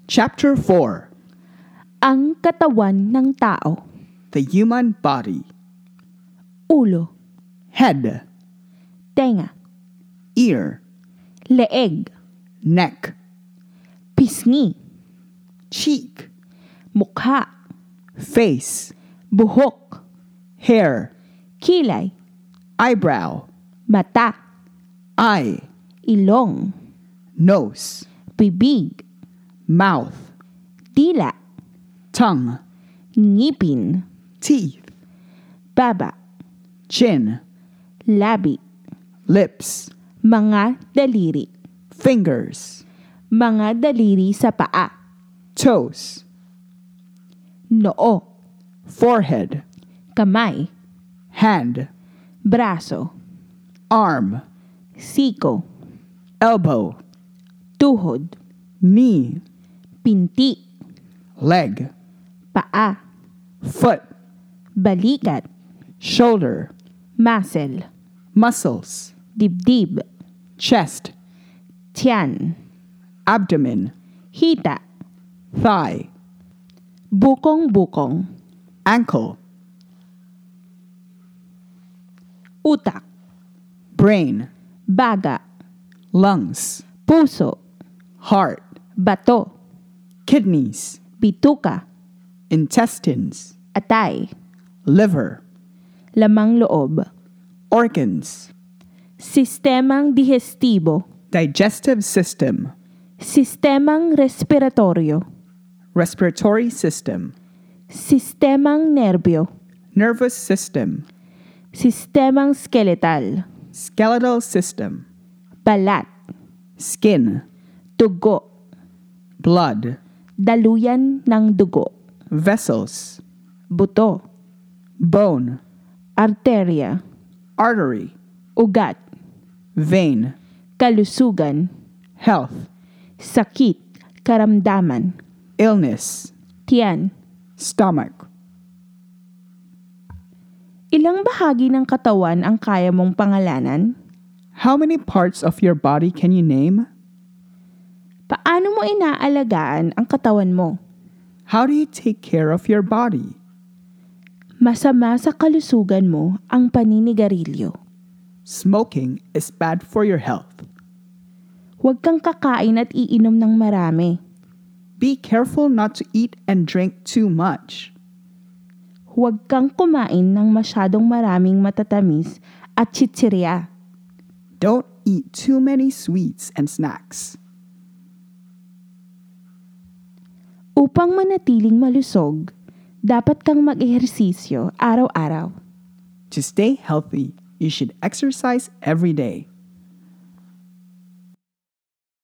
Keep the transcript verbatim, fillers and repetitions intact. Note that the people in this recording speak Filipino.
Chapter four. Ang katawan ng tao. The human body. Ulo, Head. tenga, Ear. leeg, Neck. pisngi, Cheek. mukha, Face. buhok, Hair. kilay, Eyebrow. mata, Eye. ilong, Nose. bibig, Mouth. dila, Tongue. ngipin, Teeth. baba, Chin. labi, Lips. mga daliri, Fingers. mga daliri sa paa, Toes. noo, Forehead. kamay, Hand. braso, Arm. siko, Elbow. tuhod, Knee. pinti, Leg. paa, Foot. balikat, Shoulder. muscle, Muscles. dibdib, Chest. tiyan, Abdomen. hita, Thigh. bukong-bukong, Ankle. utak, Brain. baga, Lungs. puso, Heart. bato, Kidneys. bituka, Intestines. atay, Liver. lamang loob, Organs. sistemang digestibo, Digestive system. sistemang respiratoryo, Respiratory system. sistemang nerbyo, Nervous system. sistemang skeletal, Skeletal system. balat, Skin. dugo, Blood. daluyan ng dugo, Vessels. buto, Bone. arterya, Artery. ugat, Vein. kalusugan, Health. sakit, karamdaman, Illness. tiyan. Stomach. Ilang bahagi ng katawan ang kaya mong pangalanan? How many parts of your body can you name? Paano mo inaalagaan ang katawan mo? How do you take care of your body? Masama sa kalusugan mo ang paninigarilyo. Smoking is bad for your health. Huwag kang kakain at iinom ng marami. Be careful not to eat and drink too much. Huwag kang kumain ng masyadong maraming matatamis at chichirya. Don't eat too many sweets and snacks. Upang manatiling malusog, dapat kang mag-ehersisyo araw-araw. To stay healthy, you should exercise every day.